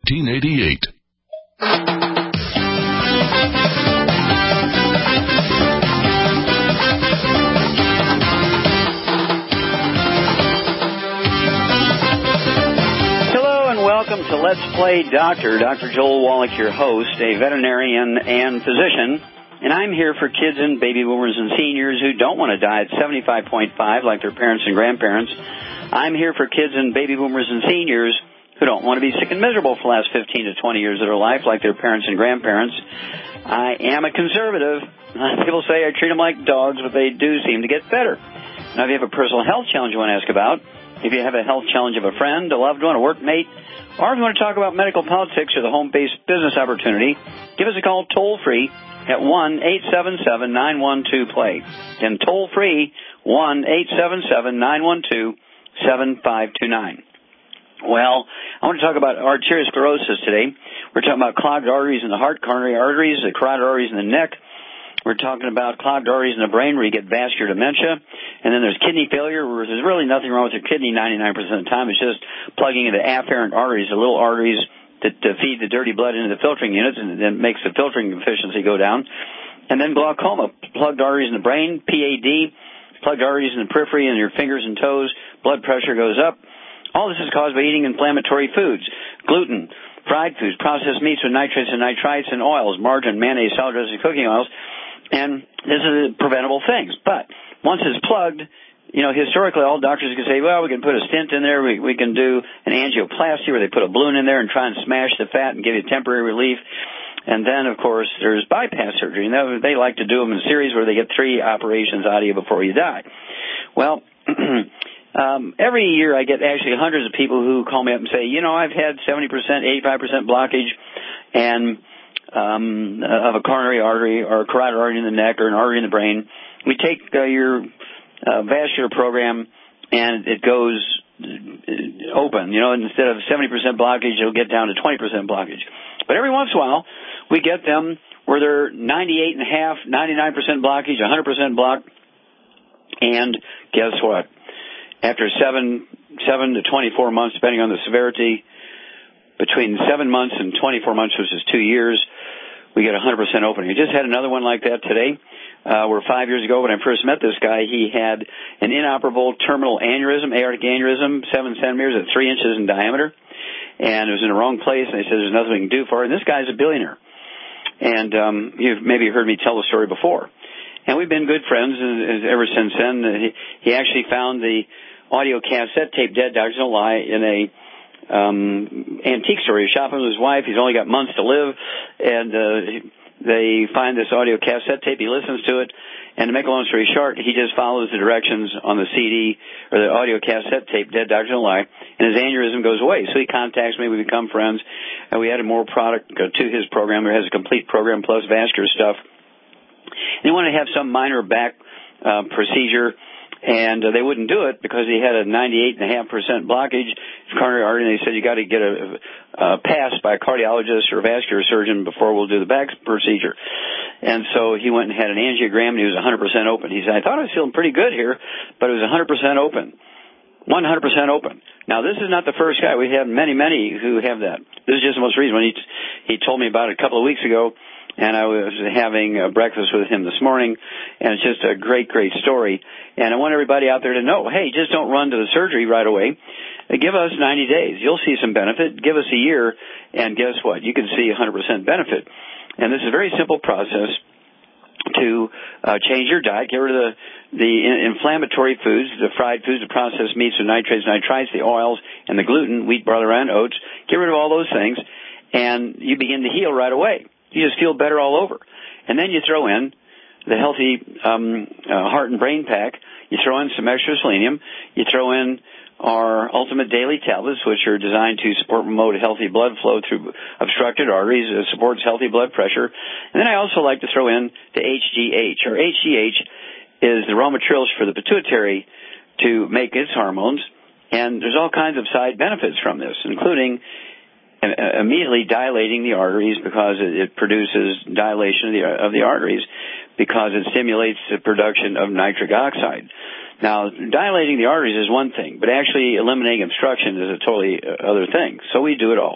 1988. Welcome to Let's Play Doctor. Dr. Joel Wallach, your host, a veterinarian and physician. And I'm here for kids and baby boomers and seniors who don't want to die at 75.5 like their parents and grandparents. I'm here for kids and baby boomers and seniors who don't want to be sick and miserable for the last 15 to 20 years of their life like their parents and grandparents. I am a conservative. People say I treat them like dogs, but they do seem to get better. Now, if you have a personal health challenge you want to ask about, if you have a health challenge of a friend, a loved one, a workmate, or if you want to talk about medical politics or the home-based business opportunity, give us a call toll-free at 1-877-912-PLAY. Again, toll-free, 1-877-912-7529. Well, I want to talk about arteriosclerosis today. We're talking about clogged arteries in the heart, coronary arteries, the carotid arteries in the neck. We're talking about clogged arteries in the brain where you get vascular dementia. And then there's kidney failure where there's really nothing wrong with your kidney 99% of the time. It's just plugging into afferent arteries, the little arteries that feed the dirty blood into the filtering units, and it makes the filtering efficiency go down. And then glaucoma, plugged arteries in the brain, PAD, plugged arteries in the periphery and your fingers and toes, blood pressure goes up. All this is caused by eating inflammatory foods, gluten, fried foods, processed meats with nitrates and nitrites, and oils, margarine, mayonnaise, salad dressing, cooking oils. And this is preventable things. But once it's plugged, you know, historically all doctors can say, well, we can put a stent in there, we can do an angioplasty where they put a balloon in there and try and smash the fat and give you temporary relief. And then, of course, there's bypass surgery. You know, they like to do them in series where they get 3 operations out of you before you die. Well, every year I get actually hundreds of people who call me up and say, you know, I've had 70%, 85% blockage and of a coronary artery or a carotid artery in the neck or an artery in the brain. We take your vascular program and it goes open. You know, instead of 70% blockage, it'll get down to 20% blockage. But every once in a while, we get them where they're 98.5%, 99% blockage, 100% blocked. And guess what? After 7 to 24 months, depending on the severity, between 7 months and 24 months, which is 2 years, we get 100% opening. I just had another one like that today, where 5 years ago when I first met this guy, he had an inoperable terminal aneurysm, aortic aneurysm, 7 centimeters at 3 inches in diameter, and it was in the wrong place, and they said there's nothing we can do for it. And this guy's a billionaire. And you've maybe heard me tell the story before. And we've been good friends ever since then. He actually found the audio cassette tape, Dead Dogs Don't Lie, in a antique store. He's shopping with his wife. He's only got months to live, and they find this audio cassette tape. He listens to it, and to make a long story short, he just follows the directions on the CD or the audio cassette tape, Dead Dogs Don't Lie, and his aneurysm goes away. So he contacts me. We become friends, and we added more product to his program. It has a complete program plus vascular stuff. And he wanted to have some minor back procedure, and they wouldn't do it because he had a 98.5% blockage coronary artery, and they said you got to get a pass by a cardiologist or a vascular surgeon before we'll do the back procedure. And so he went and had an angiogram, and he was 100% open. He said, I thought I was feeling pretty good here, but it was 100% open. 100% open. Now, this is not the first guy. We have many, many who have that. This is just the most recent one. He told me about it a couple of weeks ago, and I was having breakfast with him this morning, and it's just a great, great story. And I want everybody out there to know, hey, just don't run to the surgery right away. Give us 90 days. You'll see some benefit. Give us a year, and guess what? You can see 100% benefit. And this is a very simple process to change your diet, get rid of the inflammatory foods, the fried foods, the processed meats, the nitrates, nitrites, the oils, and the gluten, wheat, barley, and oats. Get rid of all those things, and you begin to heal right away. You just feel better all over. And then you throw in the healthy heart and brain pack. You throw in some extra selenium. You throw in our Ultimate Daily Tablets, which are designed to support and promote healthy blood flow through obstructed arteries. It supports healthy blood pressure. And then I also like to throw in the HGH. Or HGH is the raw materials for the pituitary to make its hormones. And there's all kinds of side benefits from this, including immediately dilating the arteries because it produces dilation of the arteries because it stimulates the production of nitric oxide. Now, dilating the arteries is one thing, but actually eliminating obstruction is a totally other thing. So we do it all.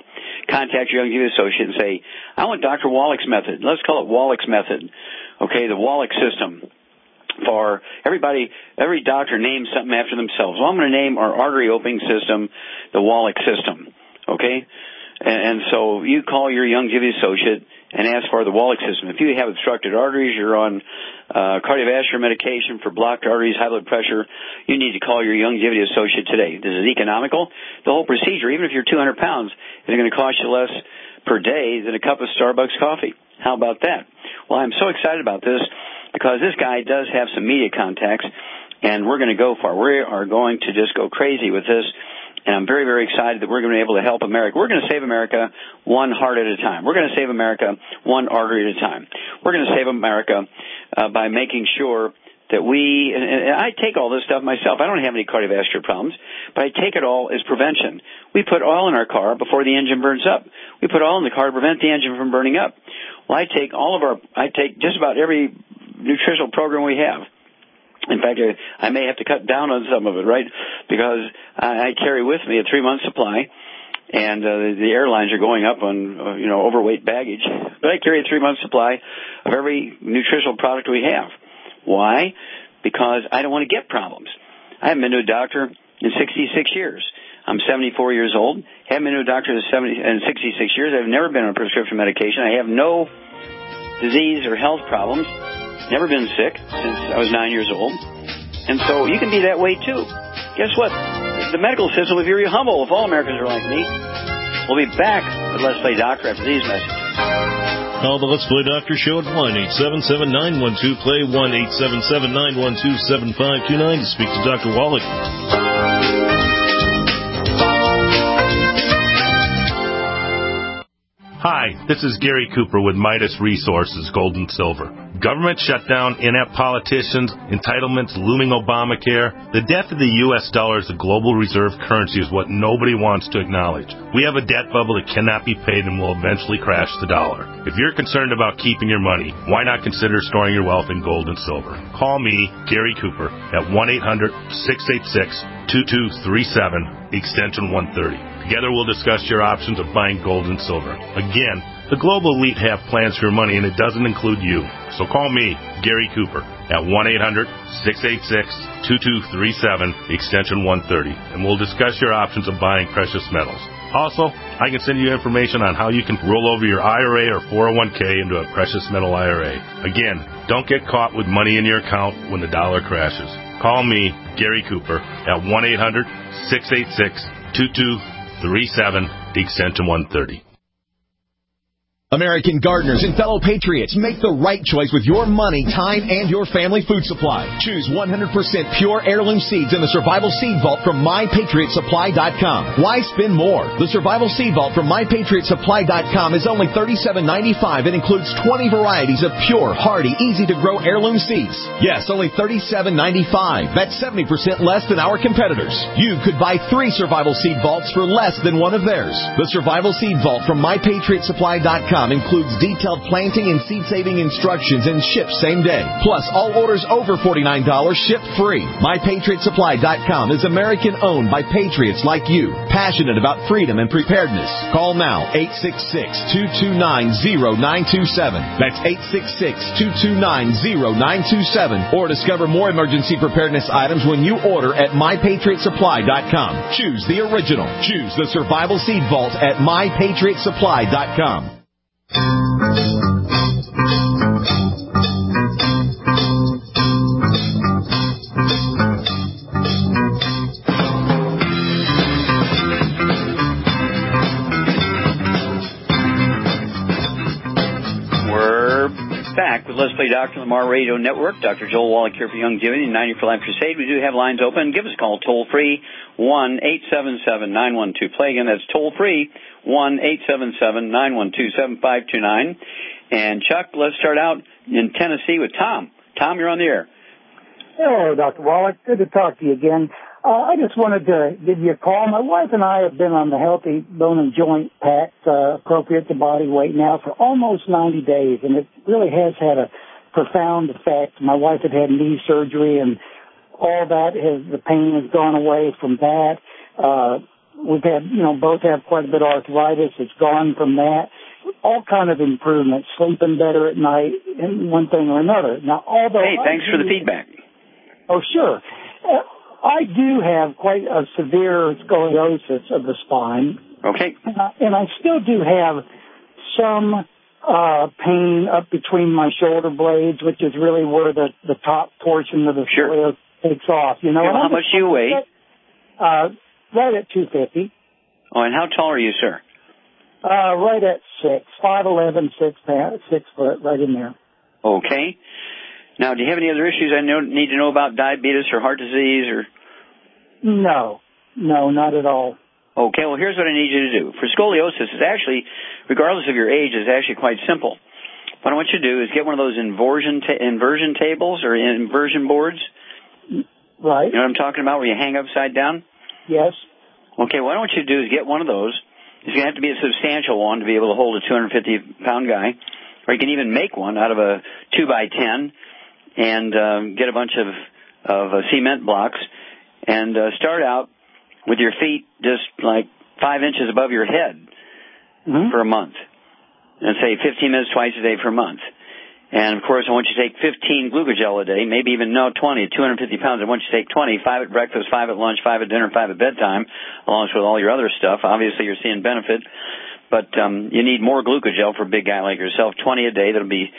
contact your Youngevity associate and say, I want Dr. Wallach's method. Let's call it Wallach's method. Okay, the Wallach system. For everybody, every doctor names something after themselves. Well, I'm going to name our artery opening system the Wallach system. Okay? And so you call your Youngevity associate and ask for the Wallach system. If you have obstructed arteries, you're on cardiovascular medication for blocked arteries, high blood pressure, you need to call your Youngevity associate today. This is economical. The whole procedure, even if you're 200 pounds, is going to cost you less per day than a cup of Starbucks coffee. How about that? Well, I'm so excited about this because this guy does have some media contacts, and we're going to go far. We are going to just go crazy with this. And I'm very, very excited that we're going to be able to help America. We're going to save America one heart at a time. We're going to save America one artery at a time. We're going to save America by making sure that we, and I take all this stuff myself. I don't have any cardiovascular problems, but I take it all as prevention. We put oil in our car before the engine burns up. We put oil in the car to prevent the engine from burning up. Well, I take just about every nutritional program we have. In fact, I may have to cut down on some of it, right? Because I carry with me a 3-month supply, and the airlines are going up on overweight baggage. But I carry a 3-month supply of every nutritional product we have. Why? Because I don't want to get problems. I haven't been to a doctor in 66 years. I'm 74 years old. Haven't been to a doctor in 66 years. I've never been on prescription medication. I have no disease or health problems. Never been sick since I was 9 years old. And so you can be that way too. Guess what? The medical system would be very humble if all Americans are like me. We'll be back with Let's Play Doctor after these messages. Call the Let's Play Doctor Show at 1-877-912-PLAY, 1-877-912-7529 to speak to Dr. Wallach. Hi, this is Gary Cooper with Midas Resources, Gold and Silver. Government shutdown, inept politicians, entitlements, looming Obamacare. The death of the U.S. dollar as a global reserve currency is what nobody wants to acknowledge. We have a debt bubble that cannot be paid and will eventually crash the dollar. If you're concerned about keeping your money, why not consider storing your wealth in gold and silver? Call me, Gary Cooper, at 1-800-686-2237, extension 130. Together we'll discuss your options of buying gold and silver. Again, the global elite have plans for your money, and it doesn't include you. So call me, Gary Cooper, at 1-800-686-2237, extension 130, and we'll discuss your options of buying precious metals. Also, I can send you information on how you can roll over your IRA or 401k into a precious metal IRA. Again, don't get caught with money in your account when the dollar crashes. Call me, Gary Cooper, at 1-800-686-2237, extension 130. American gardeners and fellow patriots, make the right choice with your money, time, and your family food supply. Choose 100% pure heirloom seeds in the Survival Seed Vault from MyPatriotSupply.com. Why spend more? The Survival Seed Vault from MyPatriotSupply.com is only $37.95 and includes 20 varieties of pure, hardy, easy-to-grow heirloom seeds. Yes, only $37.95. That's 70% less than our competitors. You could buy 3 Survival Seed Vaults for less than one of theirs. The Survival Seed Vault from MyPatriotSupply.com includes detailed planting and seed-saving instructions and ships same day. Plus, all orders over $49 ship free. MyPatriotSupply.com is American-owned by patriots like you, passionate about freedom and preparedness. Call now, 866-229-0927. That's 866-229-0927. Or discover more emergency preparedness items when you order at MyPatriotSupply.com. Choose the original. Choose the Survival Seed Vault at MyPatriotSupply.com. We're back with Let's Play Doctor Lamar Radio Network. Dr. Joel Wallach here for Youngevity and 90 for Life Crusade. We do have lines open. Give us a call toll-free, 1-877-912-PLAY. Again, that's toll-free, 1-877-912-7529. And, Chuck, let's start out in Tennessee with Tom. Tom, you're on the air. Hello, Dr. Wallach. Good to talk to you again. I just wanted to give you a call. My wife and I have been on the Healthy Bone and Joint Pack, appropriate to body weight now, for almost 90 days, and it really has had a profound effect. My wife had knee surgery, and all that, the pain has gone away from that. we've had, both have quite a bit of arthritis. It's gone from that. All kind of improvements, sleeping better at night, and one thing or another. Now, although hey, thanks for the feedback. Oh, sure. I do have quite a severe scoliosis of the spine. Okay. And I still do have some pain up between my shoulder blades, which is really where the top portion of the scoliosis takes off. How much do you weigh? Right at 250. Oh, and how tall are you, sir? Right at 5'11", 6 foot, right in there. Okay. Now, do you have any other issues I need to know about, diabetes or heart disease or? No, not at all. Okay, well, here's what I need you to do. For scoliosis, it's actually, regardless of your age, it's actually quite simple. What I want you to do is get one of those inversion tables or inversion boards. Right. You know what I'm talking about, where you hang upside down? Yes. Okay, what I want you to do is get one of those. It's going to have to be a substantial one to be able to hold a 250-pound guy. Or you can even make one out of a 2x10 and get a bunch of cement blocks and start out with your feet just like 5 inches above your head for a month. And say 15 minutes twice a day for a month. And, of course, I want you to take 15 glucogel a day, maybe even 20, 250 pounds. I want you to take 20, 5 at breakfast, 5 at lunch, 5 at dinner, 5 at bedtime, along with all your other stuff. Obviously, you're seeing benefit. But you need more glucogel for a big guy like yourself, 20 a day. That'll be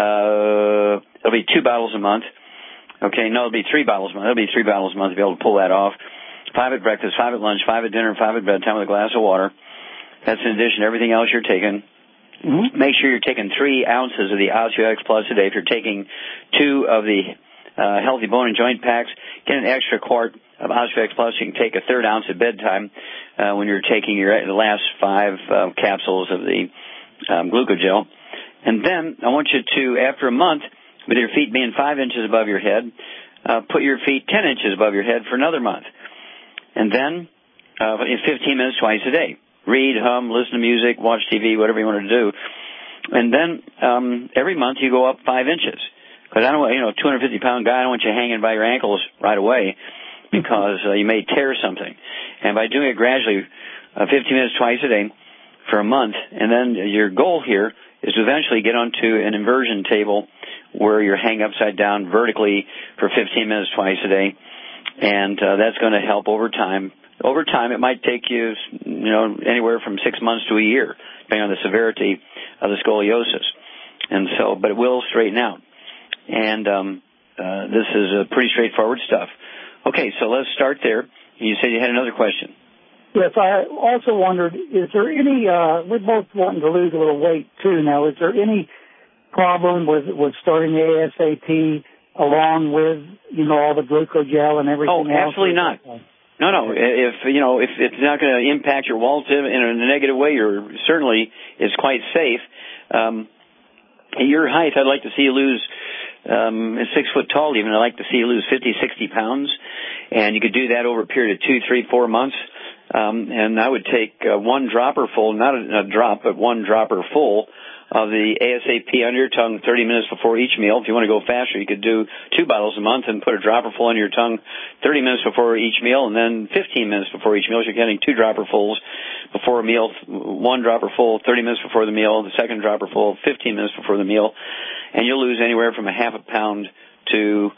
2 bottles a month. Okay, no, it'll be 3 bottles a month. It'll be 3 bottles a month to be able to pull that off. 5 at breakfast, 5 at lunch, 5 at dinner, 5 at bedtime with a glass of water. That's in addition to everything else you're taking. Mm-hmm. Make sure you're taking 3 ounces of the OsteoX Plus a day. If you're taking 2 of the Healthy Bone and Joint Packs, get an extra quart of OsteoX Plus. You can take a 1/3 ounce at bedtime when you're taking the last 5 capsules of the glucogel. And then I want you to, after a month, with your feet being 5 inches above your head, put your feet 10 inches above your head for another month. And then 15 minutes twice a day. Read, hum, listen to music, watch TV, whatever you want to do. And then every month you go up 5 inches. Because I don't want, 250-pound guy, I don't want you hanging by your ankles right away because you may tear something. And by doing it gradually, 15 minutes twice a day for a month, and then your goal here is to eventually get onto an inversion table where you're hanging upside down vertically for 15 minutes twice a day. And that's going to help over time. Over time, it might take you, anywhere from 6 months to a year, depending on the severity of the scoliosis. And so, but it will straighten out. And this is pretty straightforward stuff. Okay, so let's start there. You said you had another question. Yes, I also wondered, is there any, we're both wanting to lose a little weight too now, is there any problem with starting the ASAP along with, all the glucogel and everything else? Oh, absolutely not. No. If it's not going to impact your walls in a negative way, certainly it's quite safe. At your height, I'd like to see you lose, at 6 foot tall even, I'd like to see you lose 50, 60 pounds. And you could do that over a period of 2, 3, 4 months. And I would take 1 dropper full, not a drop, but 1 dropper full of the ASAP under your tongue 30 minutes before each meal. If you want to go faster, you could do 2 bottles a month and put a dropper full under your tongue 30 minutes before each meal, and then 15 minutes before each meal. So you're getting 2 dropper fulls before a meal, 1 dropper full 30 minutes before the meal, the second dropper full 15 minutes before the meal, and you'll lose anywhere from a half a pound to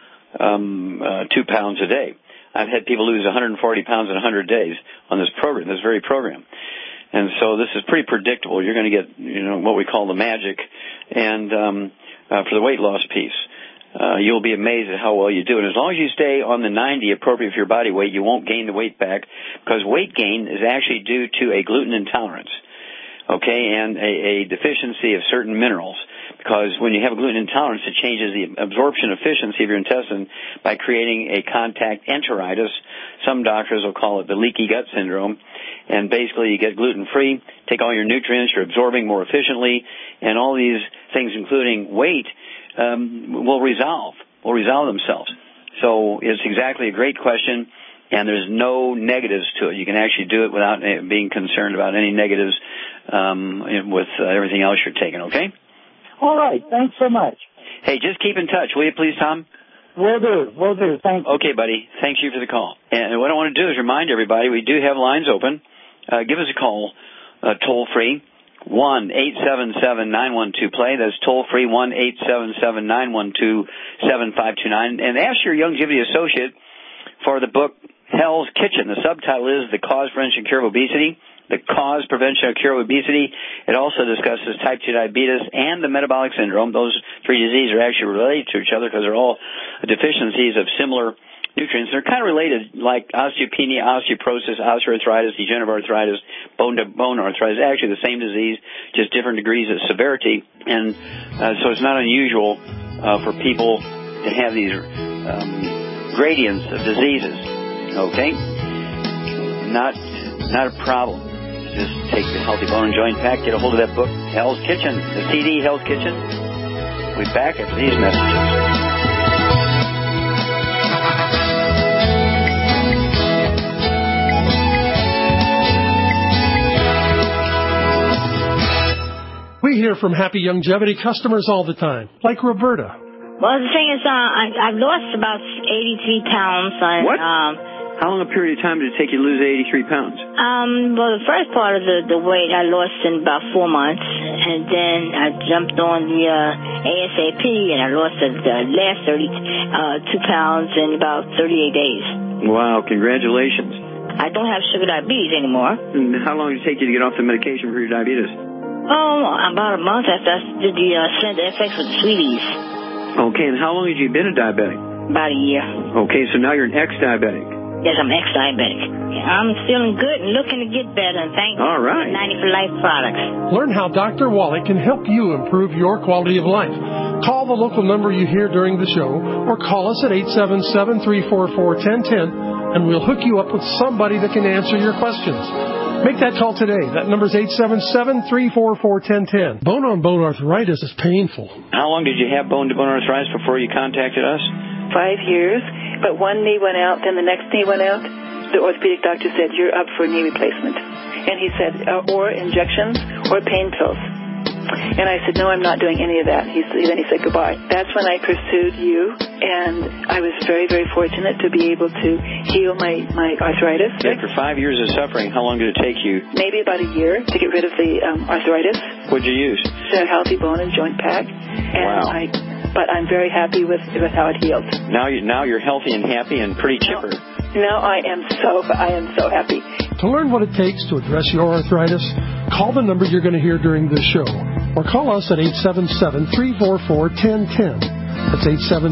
2 pounds a day. I've had people lose 140 pounds in 100 days on this program, this very program. And so this is pretty predictable. You're going to get, what we call the magic. And for the weight loss piece, you'll be amazed at how well you do. And as long as you stay on the 90 appropriate for your body weight, you won't gain the weight back, because weight gain is actually due to a gluten intolerance, and a deficiency of certain minerals. Because when you have a gluten intolerance, it changes the absorption efficiency of your intestine by creating a contact enteritis. Some doctors will call it the leaky gut syndrome. And basically you get gluten-free, take all your nutrients, you're absorbing more efficiently, and all these things, including weight, will resolve themselves. So it's exactly a great question, and there's no negatives to it. You can actually do it without being concerned about any negatives with everything else you're taking, okay? All right. Thanks so much. Hey, just keep in touch, will you please, Tom? Will do. Thank you. Okay, buddy. Thank you for the call. And what I want to do is remind everybody we do have lines open. Give us a call, toll free, 1-877-912-PLAY. That's toll free, 1-877-912-7529. And ask your Youngevity associate for the book Hell's Kitchen. The subtitle is The Cause, Prevention, Cure of Obesity. The Cause, Prevention, and Cure of Obesity. It also discusses type 2 diabetes and the metabolic syndrome. Those three diseases are actually related to each other because they're all deficiencies of similar nutrients. They're kind of related, like osteopenia, osteoporosis, osteoarthritis, degenerative arthritis, bone-to-bone arthritis. Actually the same disease, just different degrees of severity. And so it's not unusual for people to have these gradients of diseases. Okay? Not a problem. Just take the Healthy Bone and Joint Pack, get a hold of that book, Hell's Kitchen, the CD, Hell's Kitchen. We'll be back after these messages. We hear from happy Youngevity customers all the time, like Roberta. Well, the thing is, I've lost about 83 pounds. What? How long a period of time did it take you to lose 83 pounds? Well, the first part of the weight I lost in about 4 months, and then I jumped on the ASAP, and I lost the last 32 pounds in about 38 days. Wow, congratulations. I don't have sugar diabetes anymore. And how long did it take you to get off the medication for your diabetes? Oh, about a month after I did the Slender FX with the sweeties. Okay, and how long had you been a diabetic? About a year. Okay, so now you're an ex-diabetic. Yes, I'm ex-diabetic. I'm feeling good and looking to get better, and thank you for 90 for Life products. Learn how Dr. Wallach can help you improve your quality of life. Call the local number you hear during the show, or call us at 877-344-1010, and we'll hook you up with somebody that can answer your questions. Make that call today. That number's 877-344-1010. Bone-on-bone arthritis is painful. How long did you have bone-to-bone arthritis before you contacted us? 5 years, but one knee went out, then the next knee went out. The orthopedic doctor said, you're up for knee replacement. And he said, or injections or pain pills. And I said, no, I'm not doing any of that. Then he said goodbye. That's when I pursued you, and I was very, very fortunate to be able to heal my arthritis. After 5 years of suffering, how long did it take you? Maybe about a year to get rid of the arthritis. What'd you use? The Healthy Bone and Joint Pack. And wow. But I'm very happy with how it healed. Now you're healthy and happy and pretty chipper. No, I am so happy. To learn what it takes to address your arthritis, call the number you're going to hear during this show, or call us at 877-344-1010. That's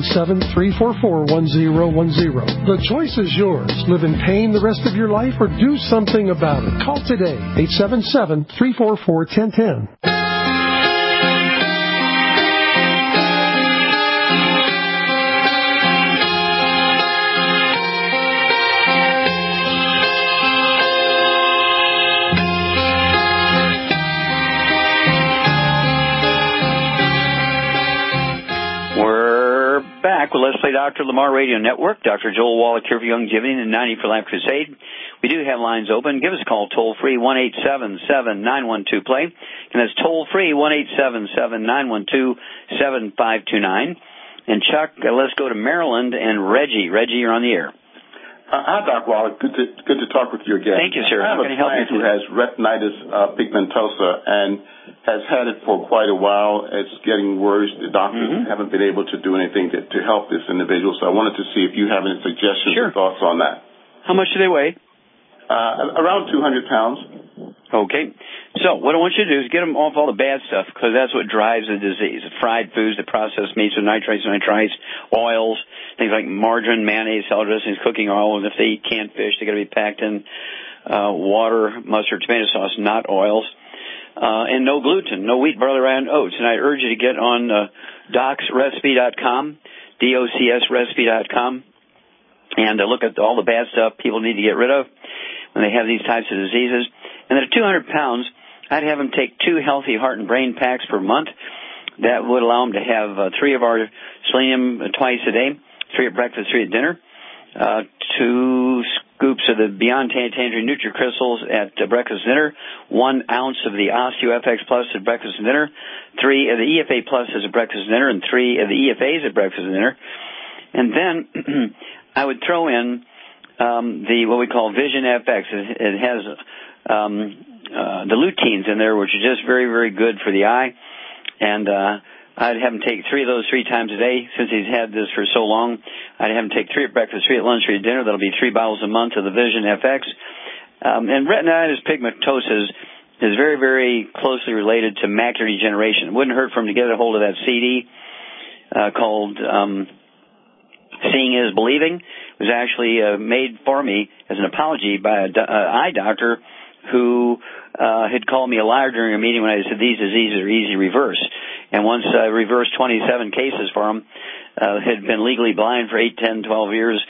877-344-1010. The choice is yours. Live in pain the rest of your life or do something about it. Call today, 877-344-1010. Back with Let's Play Dr. Lamar Radio Network. Dr. Joel Wallach here for Youngevity and the 90 for Life Crusade. We do have lines open. Give us a call toll-free, 1-877-912-PLAY. And that's toll-free, 1-877-912-7529. And Chuck, let's go to Maryland and Reggie. Reggie, you're on the air. Hi, Dr. Wallach. Good to talk with you again. Thank you, sir. I have a client who has retinitis pigmentosa and has had it for quite a while. It's getting worse. The doctors haven't been able to do anything to help this individual. So I wanted to see if you have any suggestions or thoughts on that. How much do they weigh? Around 200 pounds. Okay. So what I want you to do is get them off all the bad stuff, because that's what drives the disease. The fried foods, the processed meats with nitrates, oils, things like margarine, mayonnaise, salad dressings, cooking oil, and if they eat canned fish, they got to be packed in water, mustard, tomato sauce, not oils. And no gluten, no wheat, barley, rye, and oats. And I urge you to get on docsrecipe.com, docsrecipe.com, and look at all the bad stuff people need to get rid of when they have these types of diseases. And then at 200 pounds, I'd have them take 2 healthy heart and brain packs per month. That would allow them to have 3 of our selenium twice a day, 3 at breakfast, 3 at dinner, 2 scoops of the Beyond Tangerine NutriCrystals at breakfast and dinner, 1 ounce of the OsteoFX Plus at breakfast and dinner, 3 of the EFA Plus as a breakfast and dinner, and 3 of the EFAs at breakfast and dinner. And then I would throw in what we call Vision FX. It has the luteins in there, which are just very, very good for the eye. And I'd have him take 3 of those 3 times a day. Since he's had this for so long, I'd have him take 3 at breakfast, 3 at lunch, 3 at dinner. That'll be 3 bottles a month of the Vision FX. And retinitis pigmentosa is very, very closely related to macular degeneration. It wouldn't hurt for him to get a hold of that CD called Seeing is Believing. It was actually made for me as an apology by an eye doctor who had called me a liar during a meeting when I said these diseases are easy to reverse. And once I reversed 27 cases for him, had been legally blind for 8, 10, 12 years,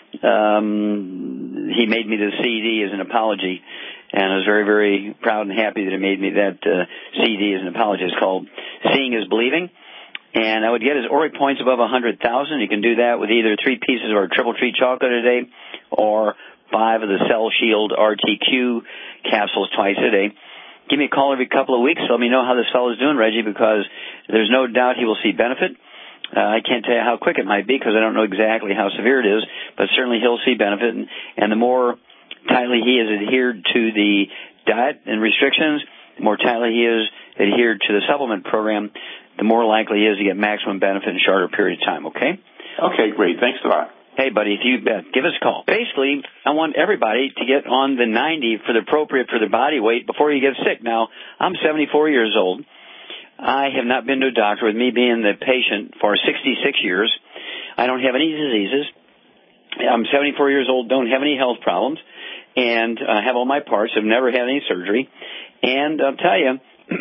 he made me the CD as an apology. And I was very, very proud and happy that he made me that CD as an apology. It's called Seeing is Believing. And I would get his ORIC points above 100,000. You can do that with either 3 pieces of our Triple Treat chocolate a day or 5 of the Cell Shield RTQ capsules twice a day. Give me a call every couple of weeks. Let me know how this fellow's doing, Reggie, because there's no doubt he will see benefit. I can't tell you how quick it might be because I don't know exactly how severe it is, but certainly he'll see benefit. And the more tightly he is adhered to the diet and restrictions, the more tightly he is adhered to the supplement program, the more likely he is to get maximum benefit in a shorter period of time, okay? Okay, great. Thanks a lot. Hey, buddy, if you bet, give us a call. Basically, I want everybody to get on the 90 for the appropriate for their body weight before you get sick. Now, I'm 74 years old. I have not been to a doctor, with me being the patient, for 66 years. I don't have any diseases. I'm 74 years old, don't have any health problems, and have all my parts. I've never had any surgery. And I'll tell you,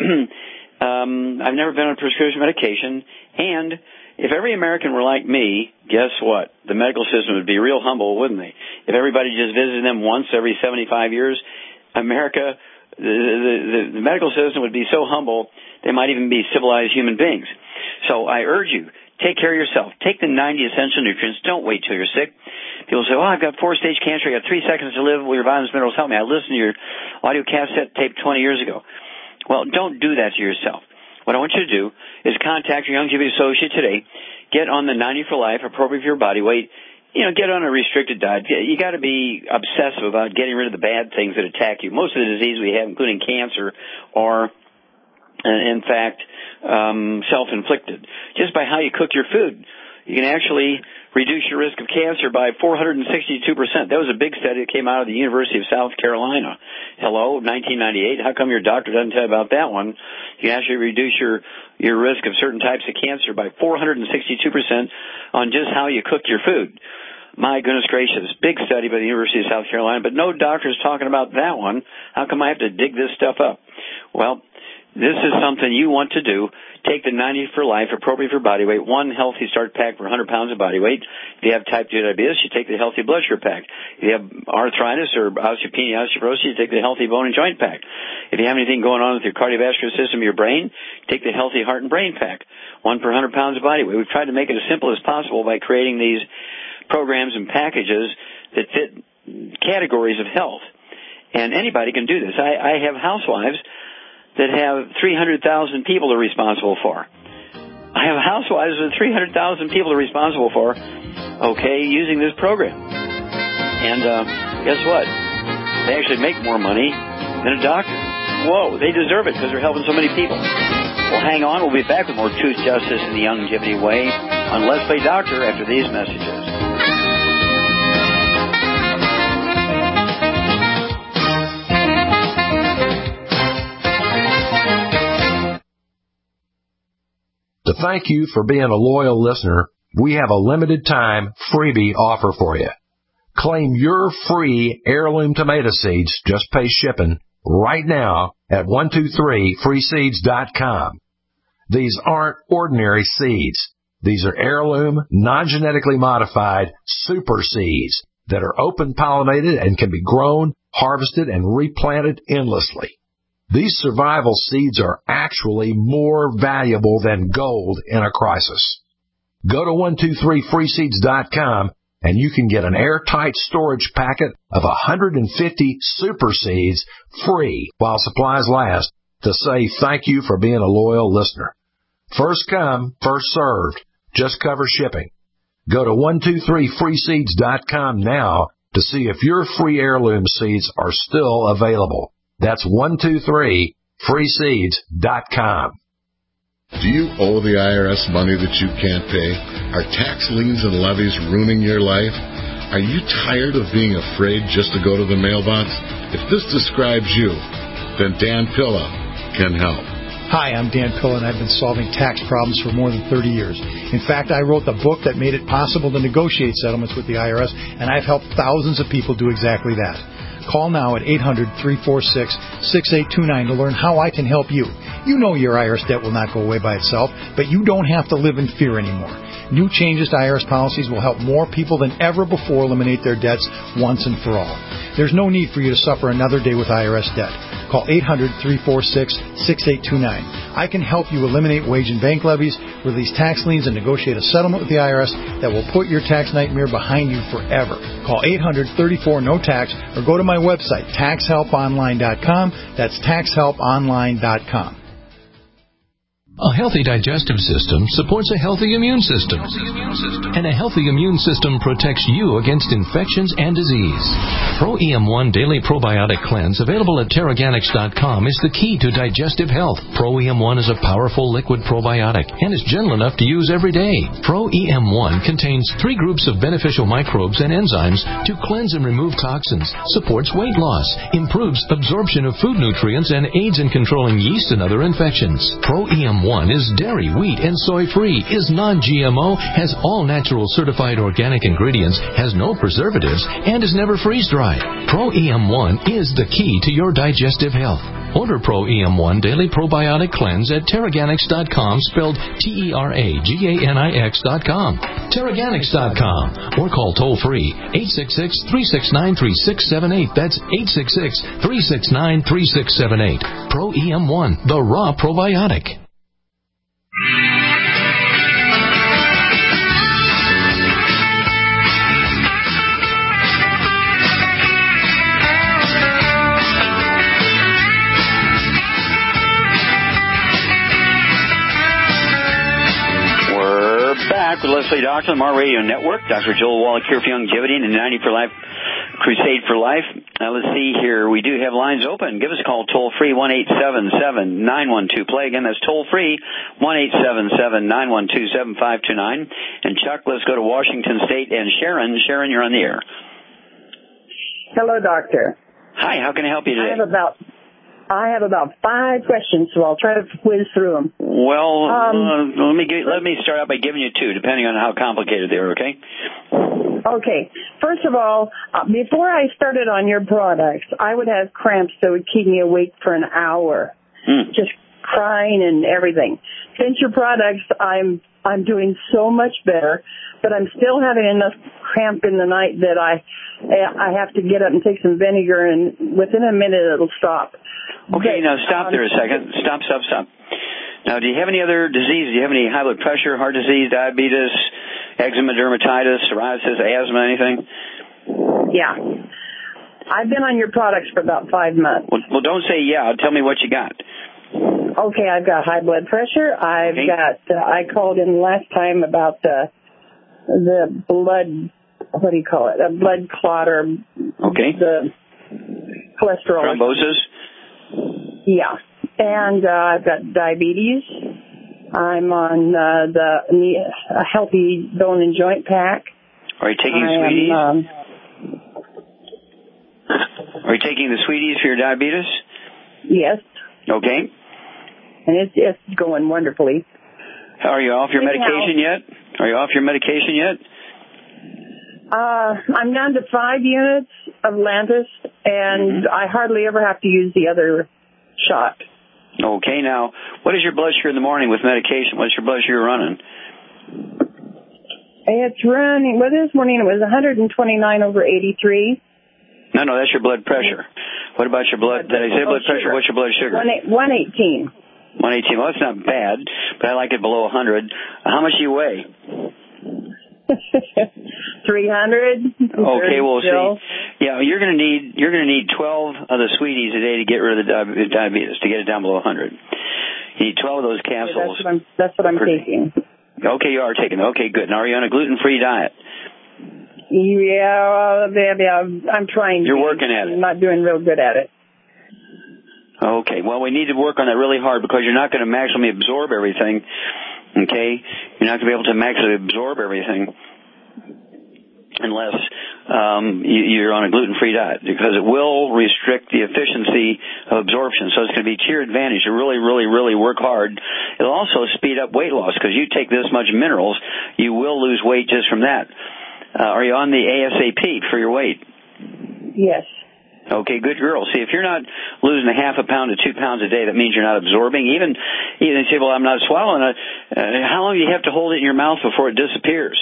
I've never been on prescription medication. And if every American were like me, guess what? The medical system would be real humble, wouldn't they? If everybody just visited them once every 75 years, America, the medical system would be so humble, they might even be civilized human beings. So I urge you, take care of yourself. Take the 90 essential nutrients. Don't wait till you're sick. People say, I've got 4-stage cancer. I got 3 seconds to live. Will your vitamins and minerals help me? I listened to your audio cassette tape 20 years ago. Well, don't do that to yourself. What I want you to do is contact your Youngevity associate today. Get on the 90 for life, appropriate for your body weight. Get on a restricted diet. You got to be obsessive about getting rid of the bad things that attack you. Most of the diseases we have, including cancer, are, in fact, self-inflicted. Just by how you cook your food, you can actually reduce your risk of cancer by 462%. That was a big study that came out of the University of South Carolina. Hello, 1998. How come your doctor doesn't tell you about that one? You can actually reduce your risk of certain types of cancer by 462% on just how you cook your food. My goodness gracious, big study by the University of South Carolina, but no doctor is talking about that one. How come I have to dig this stuff up? Well, this is something you want to do. Take the 90 for life, appropriate for body weight, 1 healthy start pack for 100 pounds of body weight. If you have type 2 diabetes, you take the healthy blood sugar pack. If you have arthritis or osteopenia, osteoporosis, you take the healthy bone and joint pack. If you have anything going on with your cardiovascular system, your brain, take the healthy heart and brain pack, 1 per 100 pounds of body weight. We've tried to make it as simple as possible by creating these programs and packages that fit categories of health. And anybody can do this. I have housewives that have 300,000 people they're responsible for. I have housewives that 300,000 people are responsible for, using this program. And guess what? They actually make more money than a doctor. Whoa, they deserve it because they're helping so many people. Well, hang on. We'll be back with more Truth, Justice, and the Youngevity Way on Let's Play Doctor after these messages. To thank you for being a loyal listener, we have a limited time freebie offer for you. Claim your free heirloom tomato seeds, just pay shipping, right now at 123freeseeds.com. These aren't ordinary seeds. These are heirloom, non-genetically modified super seeds that are open pollinated and can be grown, harvested, and replanted endlessly. These survival seeds are actually more valuable than gold in a crisis. Go to 123freeseeds.com and you can get an airtight storage packet of 150 super seeds free while supplies last to say thank you for being a loyal listener. First come, first served. Just cover shipping. Go to 123freeseeds.com now to see if your free heirloom seeds are still available. That's 123freeseeds.com. Do you owe the IRS money that you can't pay? Are tax liens and levies ruining your life? Are you tired of being afraid just to go to the mailbox? If this describes you, then Dan Pilla can help. Hi, I'm Dan Pilla, and I've been solving tax problems for more than 30 years. In fact, I wrote the book that made it possible to negotiate settlements with the IRS, and I've helped thousands of people do exactly that. Call now at 800-346-6829 to learn how I can help you. You know your IRS debt will not go away by itself, but you don't have to live in fear anymore. New changes to IRS policies will help more people than ever before eliminate their debts once and for all. There's no need for you to suffer another day with IRS debt. Call 800-346-6829. I can help you eliminate wage and bank levies, release tax liens, and negotiate a settlement with the IRS that will put your tax nightmare behind you forever. Call 800-34-NO-TAX or go to my website, taxhelponline.com. That's taxhelponline.com. A healthy digestive system supports a healthy immune system. And a healthy immune system protects you against infections and disease. Pro EM1 Daily Probiotic Cleanse, available at Teraganix.com, is the key to digestive health. Pro EM1 is a powerful liquid probiotic and is gentle enough to use every day. Pro EM1 contains 3 groups of beneficial microbes and enzymes to cleanse and remove toxins, supports weight loss, improves absorption of food nutrients, and aids in controlling yeast and other infections. Pro EM1 is dairy, wheat, and soy-free, is non-GMO, has all natural certified organic ingredients, has no preservatives, and is never freeze-dried. Pro EM1 is the key to your digestive health. Order Pro EM1 Daily Probiotic Cleanse at Teraganix.com, spelled Teraganix.com. Teraganix.com, or call toll-free 866-369-3678. That's 866-369-3678. Pro EM1, the raw probiotic. We're back with Leslie Doctor, the Mar Radio Network. Dr. Joel Wallach here for Longevity and the 90 for Life Crusade for Life. Now let's see here. We do have lines open. Give us a call toll-free, 1-877-912-PLAY. Again, that's toll-free, 1-877-912-7529. And Chuck, let's go to Washington State and Sharon. Sharon, you're on the air. Hello, doctor. Hi, how can I help you today? I have about 5 questions, so I'll try to whiz through them. Well, let me start out by giving you 2, depending on how complicated they are, okay? Okay. First of all, before I started on your products, I would have cramps that would keep me awake for an hour, just crying and everything. Since your products, I'm doing so much better, but I'm still having enough cramp in the night that I have to get up and take some vinegar, and within a minute it'll stop. Okay, now stop there a second. Stop. Now, do you have any other disease? Do you have any high blood pressure, heart disease, diabetes, eczema, dermatitis, psoriasis, asthma, anything? Yeah. I've been on your products for about 5 months. Well, don't say yeah. Tell me what you got. Okay, I've got high blood pressure. I called in last time about the blood, what do you call it? A blood clot or the cholesterol. Thrombosis? Yeah. And I've got diabetes. I'm on a healthy bone and joint pack. Are you taking sweeties? Are you taking the sweeties for your diabetes? Yes. Okay. And it's going wonderfully. Are you off your medication yet? I'm down to 5 units of Lantus, and I hardly ever have to use the other shot. Okay, now, what is your blood sugar in the morning with medication? What's your blood sugar running? It's running, this morning it was 129/83. No, that's your blood pressure. What about your blood? Did I say blood pressure? What's your blood sugar? 118. 118. Well, that's not bad, but I like it below 100. How much do you weigh? 300. Okay, well, see, yeah, you're going to need 12 of the sweeties a day to get rid of the diabetes, to get it down below 100. You need 12 of those capsules. That's what I'm taking. Okay, you are taking it. Okay, good. Now, are you on a gluten-free diet? Yeah, I'm trying. You're working at it. I'm not doing real good at it. Okay, well, we need to work on that really hard because you're not going to maximally absorb everything, okay? You're not going to be able to maximally absorb everything unless you're on a gluten-free diet because it will restrict the efficiency of absorption. So it's going to be to your advantage to really, really, really work hard. It'll also speed up weight loss because you take this much minerals, you will lose weight just from that. Are you on the ASAP for your weight? Yes. Okay, good girl. See, if you're not losing a half a pound to 2 pounds a day, that means you're not absorbing. Even you say, well, I'm not swallowing it. How long do you have to hold it in your mouth before it disappears?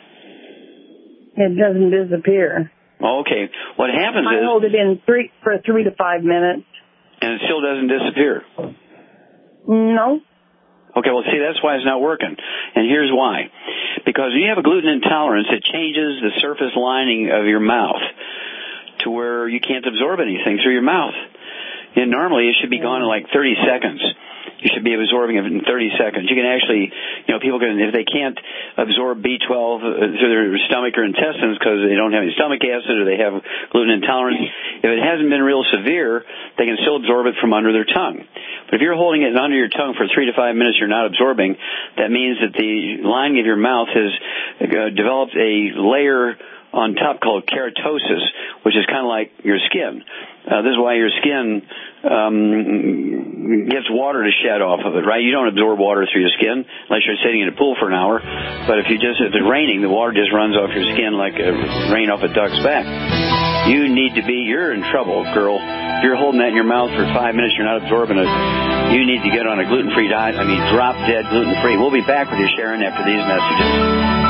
It doesn't disappear. Okay. What happens is... I hold it in for 3 to 5 minutes. And it still doesn't disappear? No. Okay, well, see, that's why it's not working. And here's why. Because when you have a gluten intolerance, it changes the surface lining of your mouth to where you can't absorb anything through your mouth. And normally it should be gone in like 30 seconds. You should be absorbing it in 30 seconds. You can actually, people can, if they can't absorb B12 through their stomach or intestines because they don't have any stomach acid or they have gluten intolerance, if it hasn't been real severe, they can still absorb it from under their tongue. But if you're holding it under your tongue for 3 to 5 minutes, you're not absorbing, that means that the lining of your mouth has developed a layer on top called keratosis, which is kind of like your skin. This is why your skin gets water to shed off of it, right? You don't absorb water through your skin unless you're sitting in a pool for an hour. But if it's raining, the water just runs off your skin like rain off a duck's back. You're in trouble, girl. If you're holding that in your mouth for 5 minutes, you're not absorbing it. You need to get on a gluten-free diet. Drop dead gluten-free. We'll be back with you, Sharon, after these messages.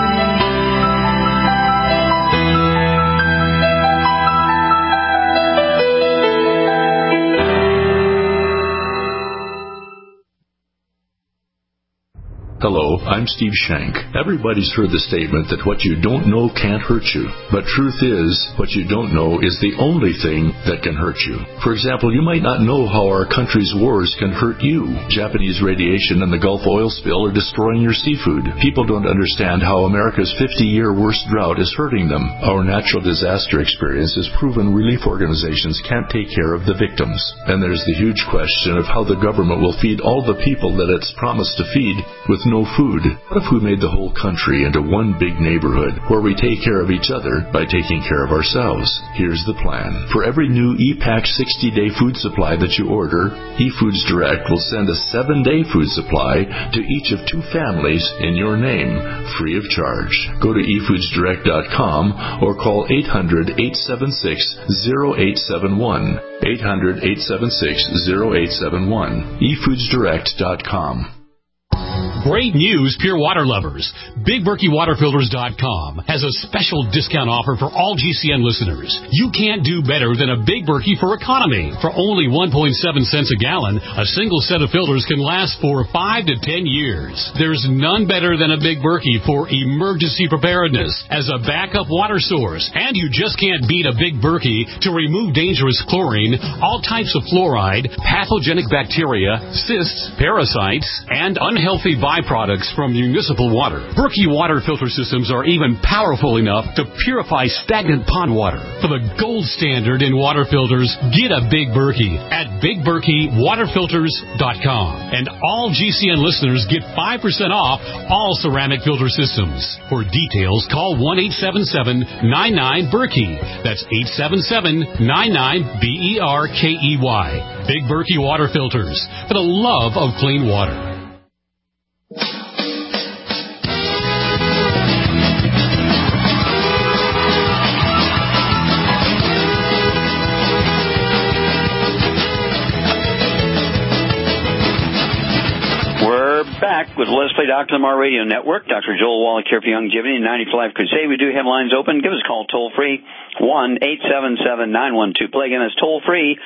Hello, I'm Steve Shank. Everybody's heard the statement that what you don't know can't hurt you. But truth is, what you don't know is the only thing that can hurt you. For example, you might not know how our country's wars can hurt you. Japanese radiation and the Gulf oil spill are destroying your seafood. People don't understand how America's 50-year worst drought is hurting them. Our natural disaster experience has proven relief organizations can't take care of the victims. And there's the huge question of how the government will feed all the people that it's promised to feed with no food. What if we made the whole country into one big neighborhood where we take care of each other by taking care of ourselves? Here's the plan. For every new ePack 60-day food supply that you order, eFoods Direct will send a 7-day food supply to each of 2 families in your name, free of charge. Go to eFoodsDirect.com or call 800-876-0871. 800-876-0871. eFoodsDirect.com. Great news, pure water lovers. BigBerkeyWaterFilters.com has a special discount offer for all GCN listeners. You can't do better than a Big Berkey for economy. For only 1.7 cents a gallon, a single set of filters can last for 5 to 10 years. There's none better than a Big Berkey for emergency preparedness as a backup water source. And you just can't beat a Big Berkey to remove dangerous chlorine, all types of fluoride, pathogenic bacteria, cysts, parasites, and unhealthy byproducts from municipal water. Berkey water filter systems are even powerful enough to purify stagnant pond water. For the gold standard in water filters, get a Big Berkey at BigBerkeyWaterFilters.com. And all GCN listeners get 5% off all ceramic filter systems. For details, call 1-877-99-BERKEY. That's 877-99-BERKEY. Big Berkey Water Filters, for the love of clean water. Back with Let's Play Dr. Lamar Radio Network. Dr. Joel Wallach here for Youngevity and 90 for Life Crusade. We do have lines open. Give us a call toll free, 1-877-912. Play again, that's toll free,